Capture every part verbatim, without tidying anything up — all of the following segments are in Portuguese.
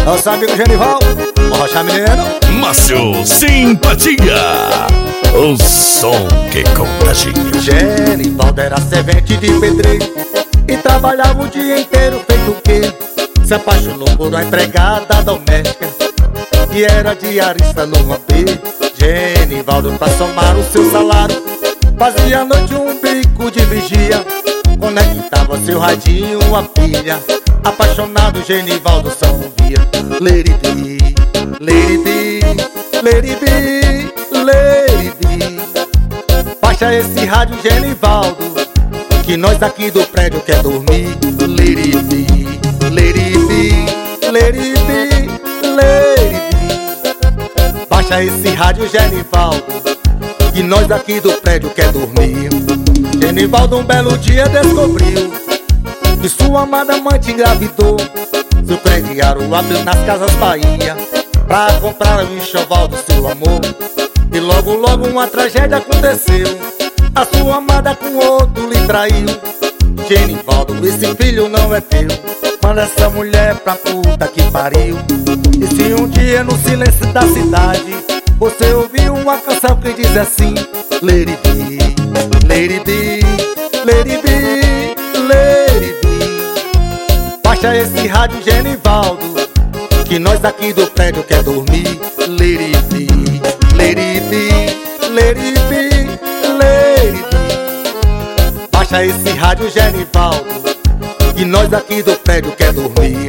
Nosso amigo Genival, o Rocha Menino. Márcio Simpatia, o som que contagia. Genivaldo era servente de pedreiro e trabalhava o dia inteiro feito o quê? Se apaixonou por uma empregada doméstica e era diarista no A P. Genivaldo, pra somar o seu salário, fazia à noite um bico de vigia, conectava seu radinho a pilha. Apaixonado, Genivaldo só ouvia Lady B, Lady B, Lady B, Lady B. Baixa esse rádio, Genivaldo, que nós aqui do prédio quer dormir. Lady B, Lady B, Lady B, Lady B. Baixa esse rádio, Genivaldo, que nós aqui do prédio quer dormir. Genivaldo um belo dia descobriu que sua amada amante engravidou. Seu crediário abriu nas Casas Bahia pra comprar o enxoval do seu amor. E logo logo uma tragédia aconteceu, a sua amada com outro lhe traiu. Genivaldo, esse filho não é teu, manda essa mulher pra puta que pariu. E se um dia no silêncio da cidade você ouviu uma canção que diz assim: Lady B, Lady B, Lady B, Lady B. Baixa esse rádio, Genivaldo, que nós aqui do prédio quer dormir. Lady B, Lady B, Lady B, Lady B. Baixa esse rádio, Genivaldo, que nós aqui do prédio quer dormir.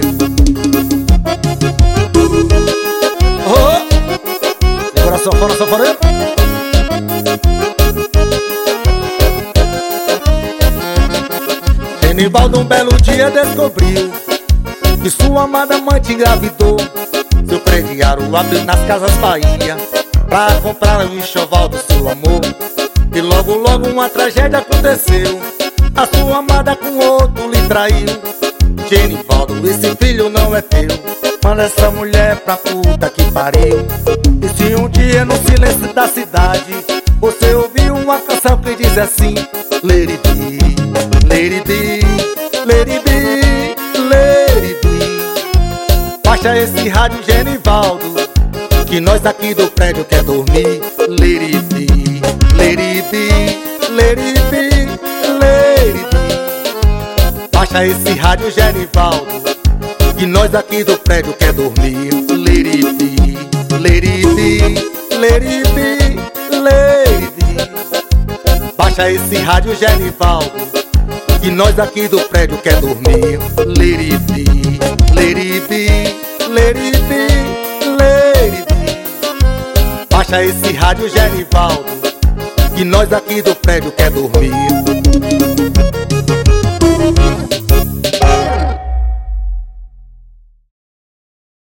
Oh! Segura só fora, só fora. Genivaldo um belo dia descobriu que sua amada amante engravidou. Seu crediário abriu nas Casas Bahia pra comprar o enxoval do seu amor. E logo logo uma tragédia aconteceu, a sua amada com outro lhe traiu. Genivaldo, esse filho não é teu, manda essa mulher pra puta que pariu. E se um dia no silêncio da cidade você ouviu uma canção que diz assim: Lady B, Lady B, Lady B, Lady B. Baixa esse rádio, Genivaldo, que nós aqui do prédio quer dormir. Lady B, Lady B, Lady B, Lady B. Baixa esse rádio, Genivaldo, que nós aqui do prédio quer dormir. Lady B, Lady B, Lady B, Lady B. Baixa esse rádio, Genivaldo, que nós aqui do prédio quer dormir. Lady B, Lady B, Lady B, Lady B. Baixa esse rádio, Genivaldo, que nós aqui do prédio quer dormir.